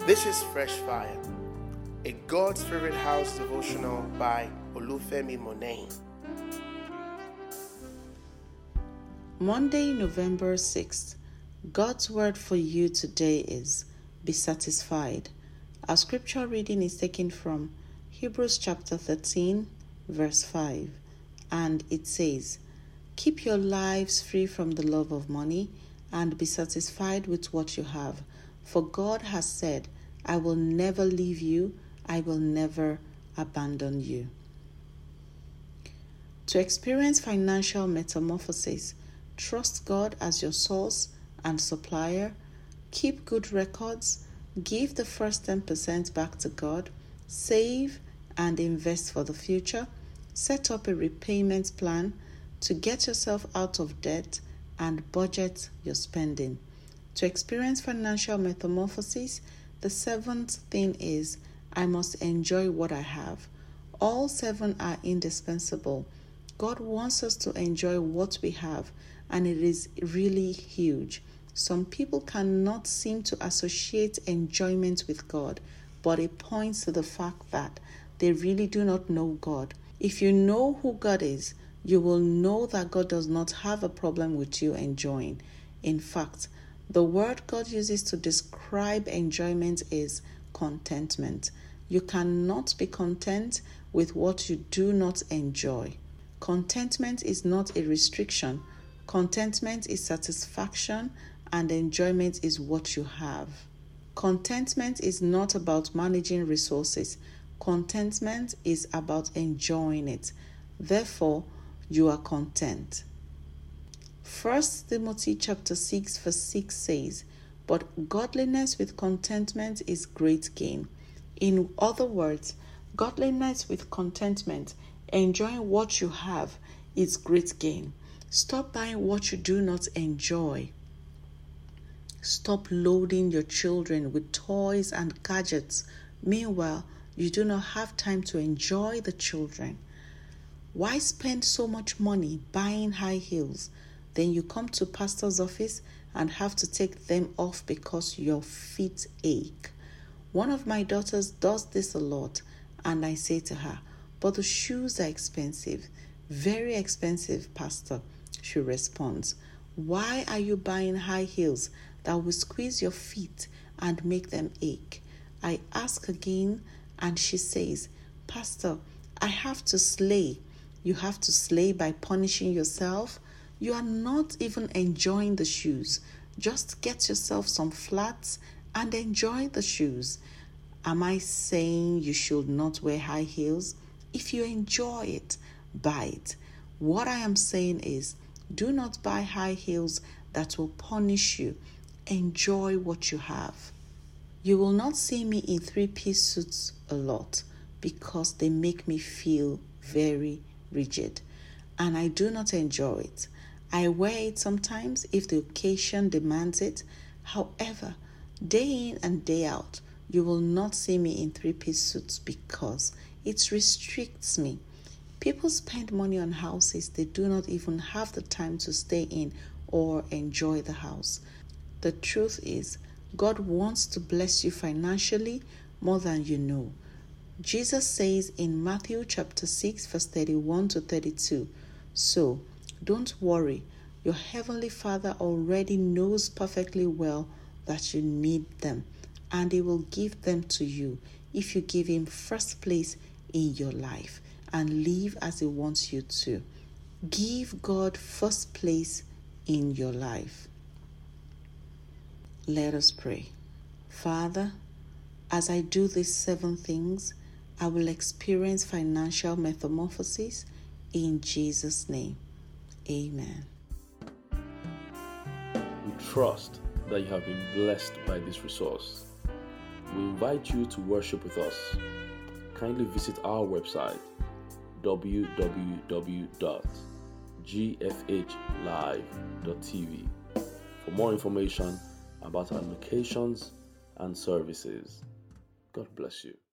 This is Fresh Fire, a God's Favorite House devotional by Olufemi Monet. Monday, November 6th. God's word for you today is, be satisfied. Our scripture reading is taken from Hebrews chapter 13, verse 5. And it says, keep your lives free from the love of money and be satisfied with what you have. For God has said, I will never leave you, I will never abandon you. To experience financial metamorphosis, trust God as your source and supplier, keep good records, give the first 10% back to God, save and invest for the future, set up a repayment plan to get yourself out of debt, and budget your spending. To experience financial metamorphosis, the seventh thing is, I must enjoy what I have. All seven are indispensable. God wants us to enjoy what we have, and it is really huge. Some people cannot seem to associate enjoyment with God, but it points to the fact that they really do not know God. If you know who God is, you will know that God does not have a problem with you enjoying. In fact, the word God uses to describe enjoyment is contentment. You cannot be content with what you do not enjoy. Contentment is not a restriction. Contentment is satisfaction, and enjoyment is what you have. Contentment is not about managing resources. Contentment is about enjoying it. Therefore, you are content. 1 Timothy chapter 6 verse 6 says, but godliness with contentment is great gain. In other words, godliness with contentment, enjoying what you have, is great gain. Stop buying what you do not enjoy. Stop loading your children with toys and gadgets. Meanwhile, you do not have time to enjoy the children. Why spend so much money buying high heels? Then you come to pastor's office and have to take them off because your feet ache. One of my daughters does this a lot, and I say to her, but the shoes are expensive, very expensive, Pastor. She responds, why are you buying high heels that will squeeze your feet and make them ache? I ask again, and she says, Pastor, I have to slay. You have to slay by punishing yourself? You are not even enjoying the shoes. Just get yourself some flats and enjoy the shoes. Am I saying you should not wear high heels? If you enjoy it, buy it. What I am saying is, do not buy high heels that will punish you. Enjoy what you have. You will not see me in 3-piece suits a lot because they make me feel very rigid, and I do not enjoy it. I wear it sometimes if the occasion demands it. However, day in and day out, you will not see me in 3-piece suits because it restricts me. People spend money on houses they do not even have the time to stay in or enjoy the house. The truth is, God wants to bless you financially more than you know. Jesus says in Matthew chapter 6 verse 31 to 32, so don't worry, your heavenly Father already knows perfectly well that you need them, and He will give them to you if you give Him first place in your life and live as He wants you to. Give God first place in your life. Let us pray. Father, as I do these 7 things, I will experience financial metamorphosis in Jesus' name. Amen. We trust that you have been blessed by this resource. We invite you to worship with us. Kindly visit our website www.gfhlive.tv for more information about our locations and services. God bless you.